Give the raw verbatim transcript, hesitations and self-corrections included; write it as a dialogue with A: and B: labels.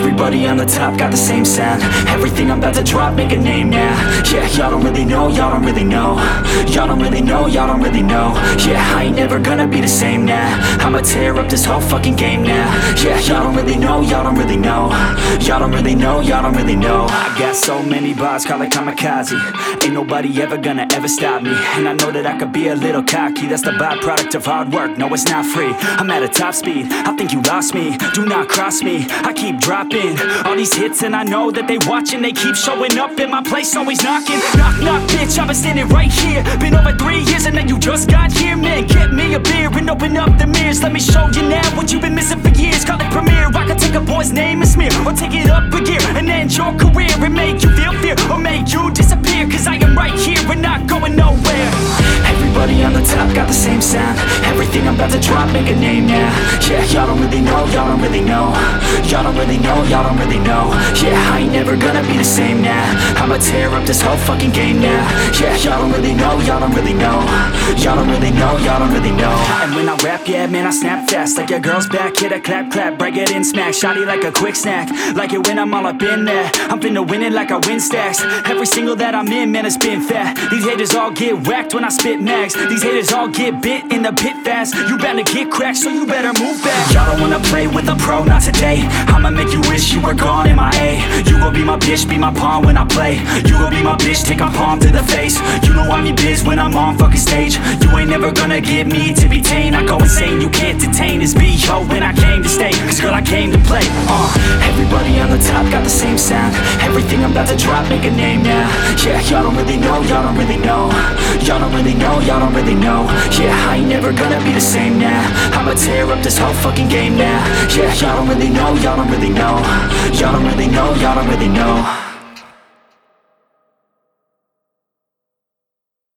A: Everybody on the top got the same sound. Everything I'm about to drop, make a name now. Yeah, y'all don't really know, y'all don't really know. Y'all don't really know, y'all don't really know. Yeah, I ain't never gonna be the same now. I'ma tear up this whole fucking game now. Yeah, y'all don't really know, y'all don't really know. Y'all don't really know, y'all don't really know. I got so many bars, call it kamikaze. Ain't nobody ever gonna ever stop me. And I know that I could be a little cocky. That's the byproduct of hard work, no it's not free. I'm at a top speed, I think you lost me. Do not cross me, I keep dropping all these hits and I know that they watching. They keep showing up in my place, always knocking. Knock, knock, bitch, I've been standing right here. Been over three years and then you just got here. Man, get me a beer and open up the mirrors. Let me show you now what you've been missing for years. Call it premiere, I can take a boy's name and smear, or take it up a gear and end your career. And make you feel fear, or make you disappear. Cause I am right here and not going nowhere. Everybody on the top got the same sound. Everything I'm about to drop, make a name now. Yeah, y'all don't really know, y'all don't really know. Y'all don't really know, y'all don't really know. Yeah, I ain't never gonna be the same now. I'ma tear up this whole fucking game now. Yeah, y'all don't really know, y'all don't really know. Y'all don't really know, y'all don't really know. And when I rap, yeah, man, I snap fast. Like your girl's back, hit a clap, clap, break it in, smack. Shotty like a quick snack, like it when I'm all up in there. I'm finna win it like I win stacks. Every single that I'm in, man, it's been fat. These haters all get whacked when I spit mags. These haters all get bit in the pit fast. You better get cracked, so you better move back. Y'all don't wanna play with a pro, not today. I'ma make you wish you were gone in my A. You gon' be my bitch, be my pawn when I play. You gon' be my bitch, take a palm to the face. You know I'm your biz when I'm on fucking stage. You ain't never gonna get me to be tame. I go insane, you can't detain this B O when I came to stay. Cause girl, I came to play. Uh, everybody on the top got the same sound. Everything I'm about to drop, make a name now. Yeah, y'all don't really know, y'all don't really know. Y'all don't really know, y'all don't really know. Yeah, I ain't never gonna be the same now. I'ma tear up this whole fucking game now. Yeah, y'all don't really know, y'all don't really know. Y'all don't really know, y'all don't really know.